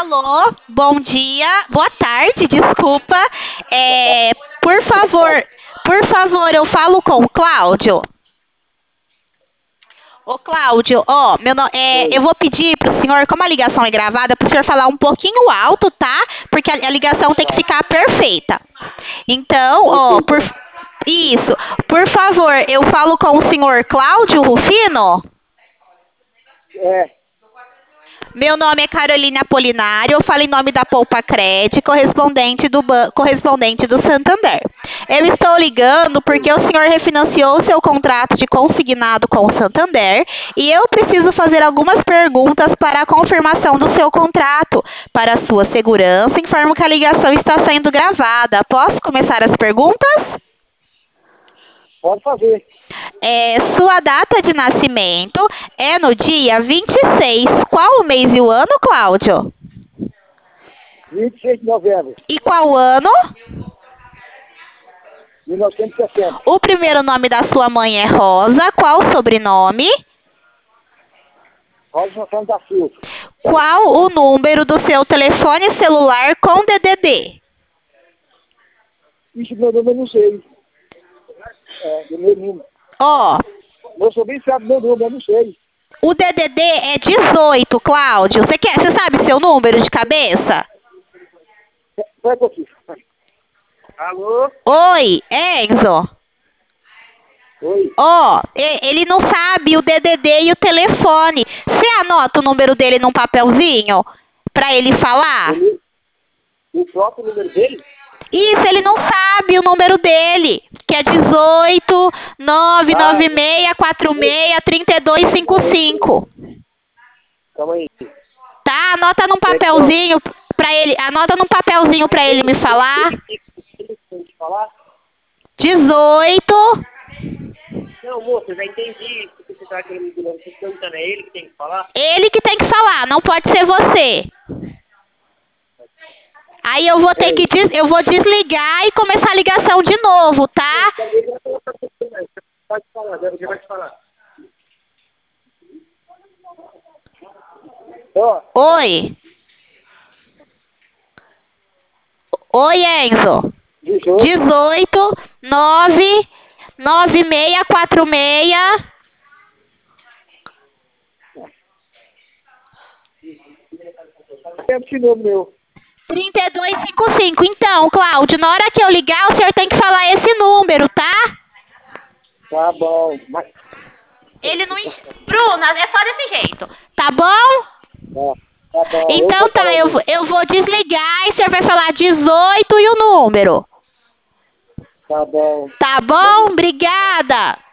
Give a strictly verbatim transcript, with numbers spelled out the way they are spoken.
Alô, bom dia, boa tarde, desculpa. É, por favor, por favor, eu falo com o Cláudio. Ô, Cláudio, ó, meu no- é, Oi. eu vou pedir pro senhor, como a ligação é gravada, pro senhor falar um pouquinho alto, tá? Porque a, a ligação tem que Tá. ficar perfeita. Então, ó, Perfeito. por, isso, por favor, eu falo com o senhor Cláudio Rufino? É, Meu nome é Carolina Apolinário, eu falo em nome da Poupa Cred, correspondente do, ban- correspondente do Santander. Eu estou ligando porque o senhor refinanciou seu contrato de consignado com o Santander e eu preciso fazer algumas perguntas para a confirmação do seu contrato. Para a sua segurança, informo que a ligação está sendo gravada. Posso começar as perguntas? pode fazer. É, sua data de nascimento é no dia vinte e seis. Qual o mês e o ano, Cláudio? vinte e seis de novembro E qual ano? de mil novecentos e sessenta. O primeiro nome da sua mãe é Rosa. Qual o sobrenome? Robson Santos da Silva. Qual o número do seu telefone celular com D D D? Isso meu número eu não sei. É, do meu número. Ó, Meu sobrinho sabe meu número, eu não sei. o D D D é dezoito, Cláudio. Você quer, você sabe seu número de cabeça? Espera um pouquinho. Alô? Oi, Enzo. Oi. Ó, e- ele não sabe o D D D e o telefone. Você anota o número dele num papelzinho pra ele falar? Ele, o próprio número dele? Isso, ele não sabe o número dele, que é dezoito, nove nove seis, quatro seis, três dois cinco cinco. Calma aí. Tá? Anota num papelzinho pra ele, anota num papelzinho pra ele me falar. Ele tem que falar? dezoito. Não, moça, eu já entendi o que você está querendo dizer. Você está perguntando, é ele que tem que falar? Ele que tem que falar, não pode ser você. Aí eu vou ter que des, eu vou desligar e começar a ligação de novo, tá? Pode falar, já vai te falar. Ó, Oi. Oi, Enzo. dezoito, dezoito, nove, nove seis, quatro seis. esse número meu. trinta e dois cinquenta e cinco. Então, Cláudio, na hora que eu ligar, o senhor tem que falar esse número, tá? Tá bom. Mas, Ele não. en- Bruna, é só desse jeito. Tá bom? tá, tá bom. Então vou tá, falar eu, mesmo. vou- eu vou desligar e o senhor vai falar dezoito e o número. Tá bom. Tá bom? Obrigada.